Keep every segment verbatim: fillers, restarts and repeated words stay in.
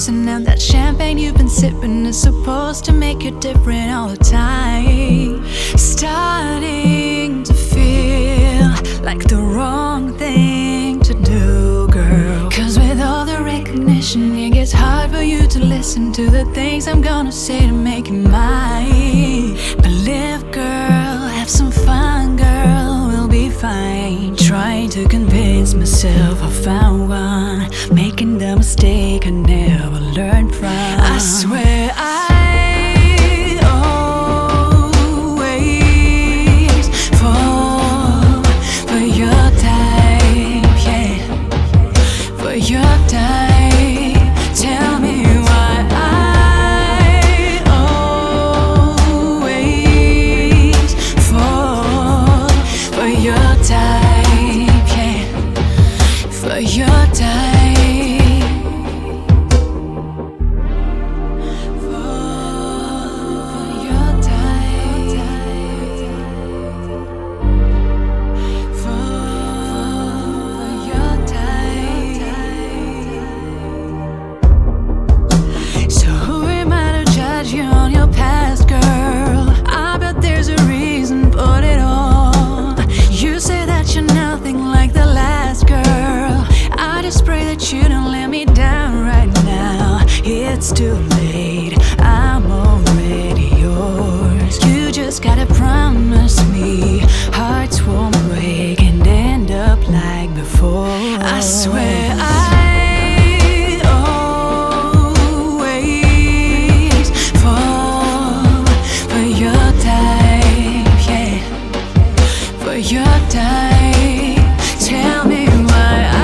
listen now. That champagne you've been sipping is supposed to make you different all the time. Starting to feel like the wrong thing to do, girl. Cause with all the recognition, it gets hard for you to listen to the things I'm gonna say to make you mine. But live, girl, have some fun, girl, we'll be fine. Trying to convince myself I found one, making the mistake I never learned from. I swear I always fall for your type, yeah, for your type. Tell me why I always fall for your type, yeah, for your type. You don't let me down right now. It's too late, I'm already yours. You just gotta promise me hearts won't break and end up like before. I swear I always fall for your type, yeah, for your type. Tell me why I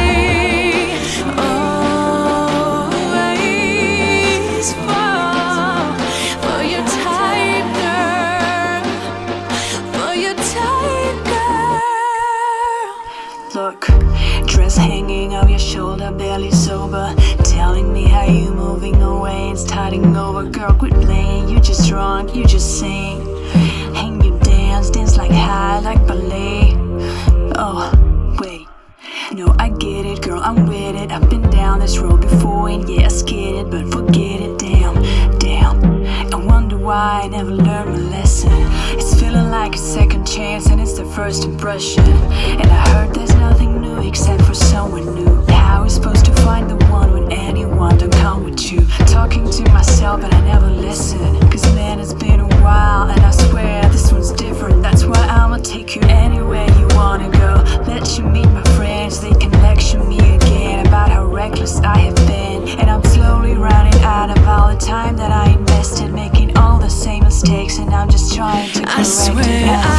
Look, dress hanging off your shoulder, barely sober, telling me how you moving away and starting over. Girl, quit playing, you just drunk, you just sing. And you dance, dance like high, like ballet. Oh, wait, no, I get it, girl, I'm with it. I've been down this road before, and yeah, I scared it, but forget it, damn, damn. I wonder why I never learned my lesson. It's feeling like a second chance, and it's the first impression. And I heard there's nothing new except for someone new. How are we supposed to find the one when anyone don't come with you? Talking to myself, but I never listen. Cause man, it's been a while, and I swear this one's different. That's why I'ma take you anywhere you wanna go. Let you meet my friends, they can lecture me again about how reckless I have been. And I'm slowly running out of all the time that I invested, making all the same mistakes, and I'm just trying to correct it. I swear